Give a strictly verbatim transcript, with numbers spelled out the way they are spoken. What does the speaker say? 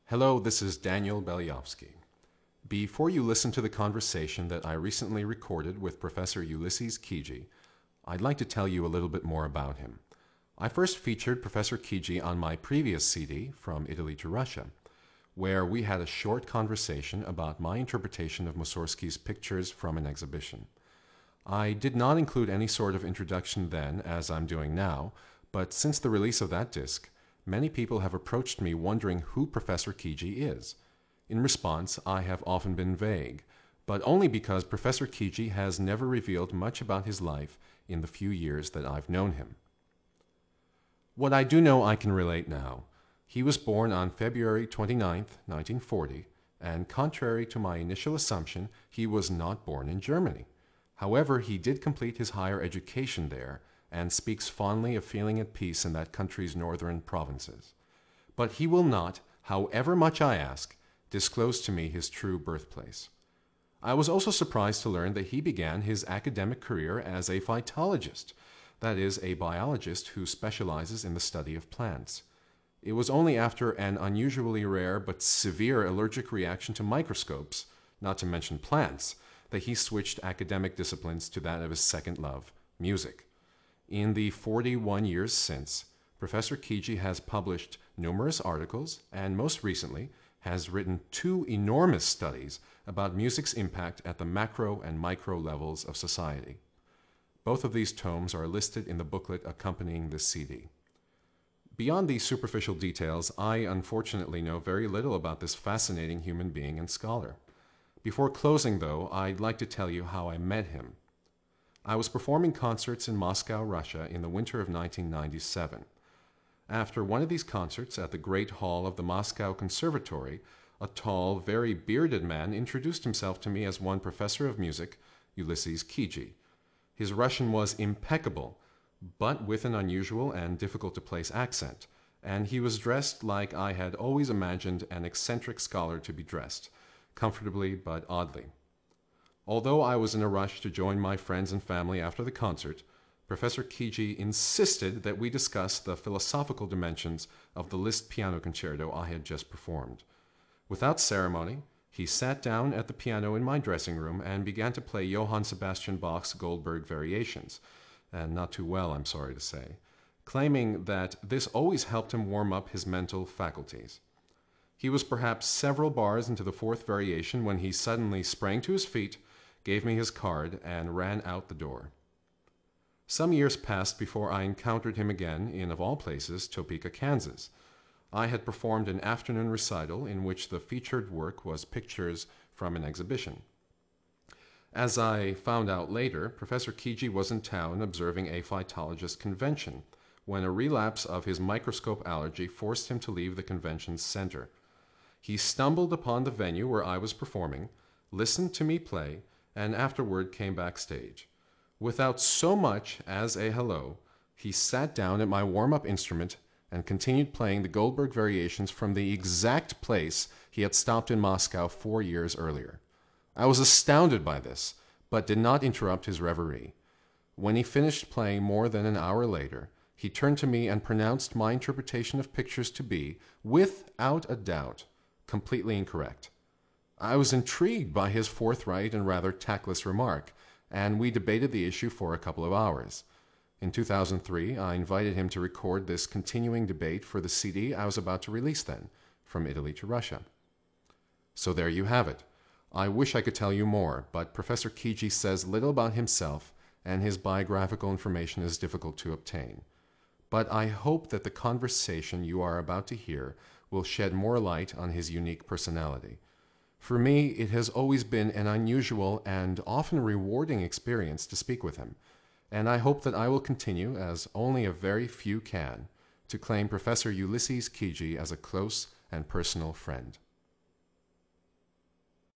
Hello, this is Daniel Belyovsky. Before you listen to the conversation that I recently recorded with Professor Ulysses Kiji, I'd like to tell you a little bit more about him. I first featured Professor Kiji on my previous C D, From Italy to Russia, where we had a short conversation about my interpretation of Mussorgsky's pictures from an exhibition. I did not include any sort of introduction then, as I'm doing now, but since the release of that disc, many people have approached me wondering who Professor Kiji is. In response, I have often been vague, but only because Professor Kiji has never revealed much about his life in the few years that I've known him. What I do know I can relate now. He was born on February twenty-ninth, nineteen forty, and contrary to my initial assumption, he was not born in Germany. However, he did complete his higher education there, and speaks fondly of feeling at peace in that country's northern provinces. But he will not, however much I ask, disclose to me his true birthplace. I was also surprised to learn that he began his academic career as a phytologist, that is, a biologist who specializes in the study of plants. It was only after an unusually rare but severe allergic reaction to microscopes, not to mention plants, that he switched academic disciplines to that of his second love, music. In the forty-one years since, Professor Kiji has published numerous articles and most recently has written two enormous studies about music's impact at the macro and micro levels of society. Both of these tomes are listed in the booklet accompanying this C D. Beyond these superficial details, I unfortunately know very little about this fascinating human being and scholar. Before closing, though, I'd like to tell you how I met him. I was performing concerts in Moscow, Russia in the winter of nineteen ninety-seven. After one of these concerts at the Great Hall of the Moscow Conservatory, a tall, very bearded man introduced himself to me as one professor of music, Ulysses Kiji. His Russian was impeccable, but with an unusual and difficult-to-place accent, and he was dressed like I had always imagined an eccentric scholar to be dressed, comfortably but oddly. Although I was in a rush to join my friends and family after the concert, Professor Kiji insisted that we discuss the philosophical dimensions of the Liszt piano concerto I had just performed. Without ceremony, he sat down at the piano in my dressing room and began to play Johann Sebastian Bach's Goldberg Variations, and not too well, I'm sorry to say, claiming that this always helped him warm up his mental faculties. He was perhaps several bars into the fourth variation when he suddenly sprang to his feet, gave me his card, and ran out the door. Some years passed before I encountered him again in, of all places, Topeka, Kansas. I had performed an afternoon recital in which the featured work was pictures from an exhibition. As I found out later, Professor Kiji was in town observing a phytologist convention when a relapse of his microscope allergy forced him to leave the convention's center. He stumbled upon the venue where I was performing, listened to me play, and afterward came backstage. Without so much as a hello, he sat down at my warm-up instrument and continued playing the Goldberg Variations from the exact place he had stopped in Moscow four years earlier. I was astounded by this, but did not interrupt his reverie. When he finished playing more than an hour later, he turned to me and pronounced my interpretation of pictures to be, without a doubt, completely incorrect. I was intrigued by his forthright and rather tactless remark, and we debated the issue for a couple of hours. In two thousand three, I invited him to record this continuing debate for the C D I was about to release then, From Italy to Russia. So there you have it. I wish I could tell you more, but Professor Kiji says little about himself, and his biographical information is difficult to obtain. But I hope that the conversation you are about to hear will shed more light on his unique personality. For me, it has always been an unusual and often rewarding experience to speak with him, and I hope that I will continue, as only a very few can, to claim Professor Ulysses Kiji as a close and personal friend.